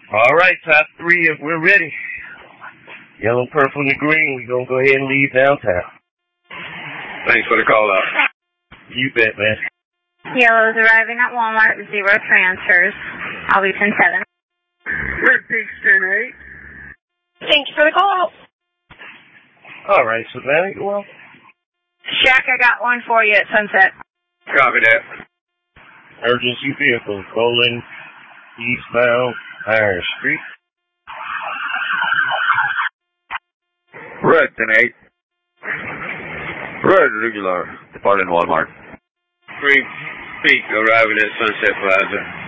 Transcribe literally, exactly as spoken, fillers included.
All right, top three, if we're ready. Yellow, purple, and the green, we're going to go ahead and leave downtown. Thanks for the call out. You bet, man. Yellow's arriving at Walmart, zero transfers. I'll be ten seven. Red Peaks ten eight. Thank you for the call. All right, Savannah, you well? Shaq, I got one for you at Sunset. Copy that. Emergency vehicle rolling eastbound Iron Street. Red ten eight. Red regular. Departing Walmart. Green Peak arriving at Sunset Plaza.